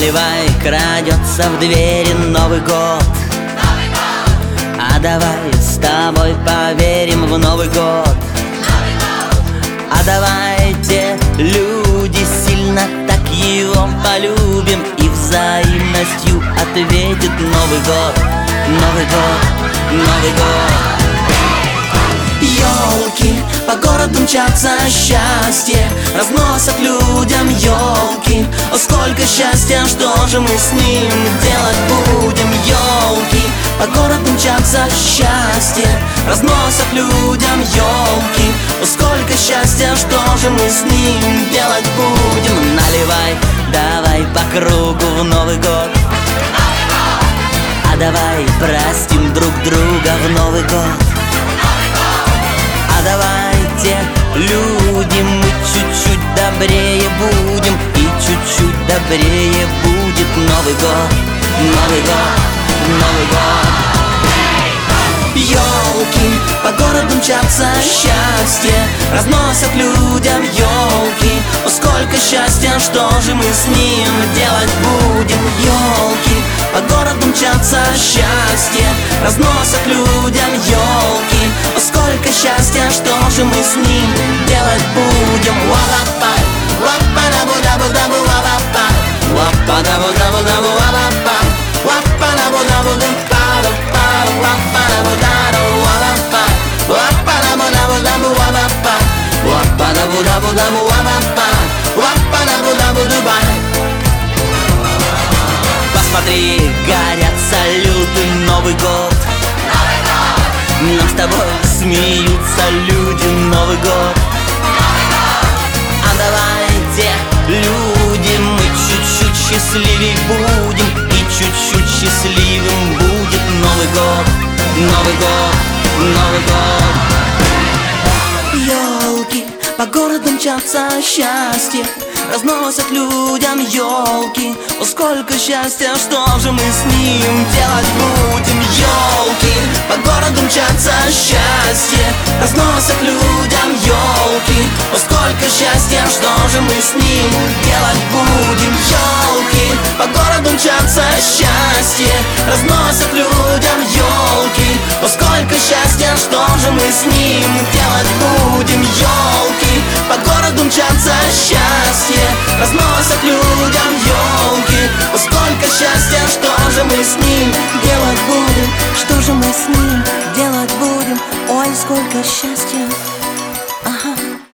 Наливай, крадется в двери Новый год. А давай с тобой поверим в Новый год. А давайте, люди, сильно так его полюбим, и взаимностью ответит Новый год, Новый год, Новый год. Ёлки по городу мчатся, счастье разносят людям ёлки. О, сколько счастья, что же мы с ним делать будем? Ёлки по городу мчатся, счастье разносят людям ёлки. О, сколько счастья, что же мы с ним делать будем? Наливай, давай по кругу в Новый год. А давай простим друг друга в Новый год. А давайте, люди, мы чуть-чуть добрее будем, и чуть-чуть добрее будет Новый год, Новый год, Новый год. Ёлки по городу мчатся, счастье разносят людям ёлки. О, сколько счастья, что же мы с ним делать будем? Ёлки по городу мчатся, счастье разносят людям ёлки. О, сколько счастья, что же мы с ним делать будем? Ва-ва-пай, ва-па-да-бу-да-бу-да-бу, ва-ва-пай, ва-па-да-бу-да-бу-да-бу, ва-ва-пай, ва-па-да-бу-да-бу-да-бу-да-бу, ва-па-да-бу-да-бу, ва-ва-пай, ва-па-да-бу-да-бу-да-бу, ва-ва-пай, ва-па-да-бу-да-бу-да-бу, ва-ва-пай, ва-па-да-бу-да-бу-дубай. Посмотри, горят салюты, Новый год. Нам с тобой смеются люди, Новый год. А давайте, люди, мы чуть-чуть счастливей будем, и чуть-чуть счастливым будет Новый год, Новый год, Новый год. Ёлки по городу мчатся, счастье разносят людям ёлки. О, сколько счастья, что же мы с ним делать будем? Ёлки по городу мчатся, счастье разносят людям ёлки. О, сколько счастья, что же мы с ним делать будем? Ёлки по городу мчатся, счастье разносят людям ёлки. О, сколько счастья, что же мы с ним делать будем? Ёлки по городу мчатся, счастье разносят людям ёлки. О, сколько счастья, что же мы с ним делать будем? Что же мы с ним делать будем? Ой, сколько счастья.